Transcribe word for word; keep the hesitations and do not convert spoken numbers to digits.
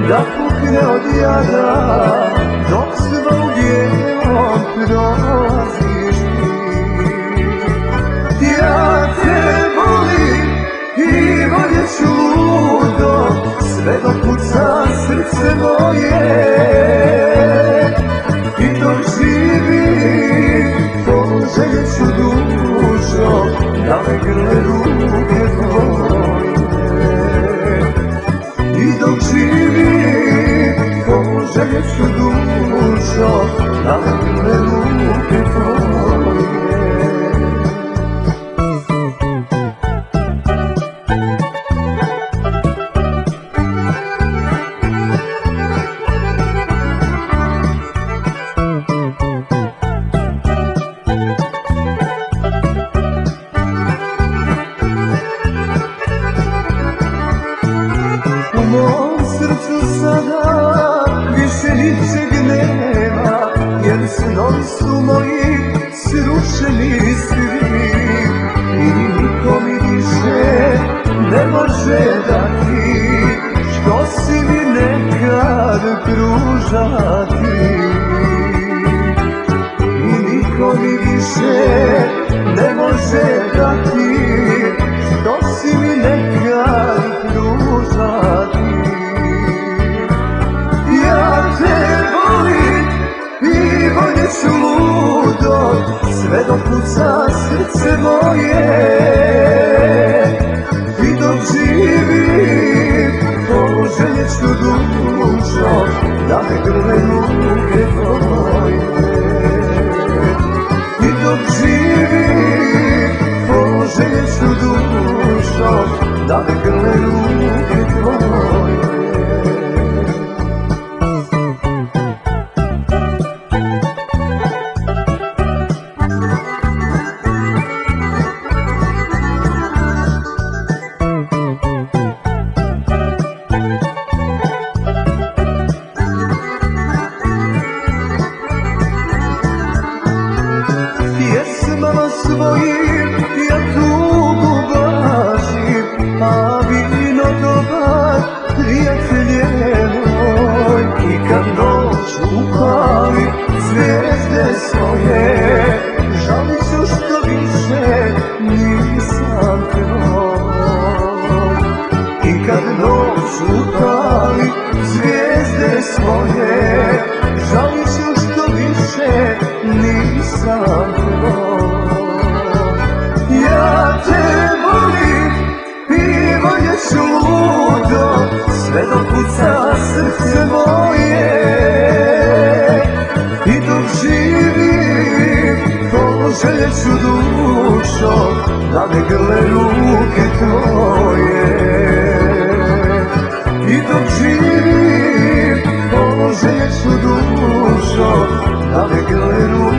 da pukne od jada, dok svugdje-om prolaziš ti. Ja te volim i voljet ću ludo, sve dok kuca srce moje. I dok živim, poželjet ću dušo, da me grle ruke tvoje. I dok živim, poželjet ću dušo, da me grle ruke tvoje. U mom srcu sada više ničeg nema, jer snovi su moji srušeni svi. I niko mi više ne može dati što si mi nekad pružati. I niko mi više ne može dati što si mi nekad pružati. Ja te volim i voljet ću ludo, sve dok kuca srce moje. I dok živim, poželjet ću dušo, da me grle ruke tvoje. I dok živim, poželjet ću dušo, da me grle ruke tvoje. Pjesmama svojim ja tugu blažim, a vino dobar prijatelje moj. I kad noć upali zvijezde svoje, žalit ću što više nisam tvoj. I kad noć upali zvijezde svoje, žalit ću što više nisam tvoj. Ja te volim i voljet ću ludo, sve dok kuca srce moje. I dok živim, poželjet ću dušo, da me grle ruke tvoje. I dok živim, poželjet ću dušo, da me grle ruke tvoje.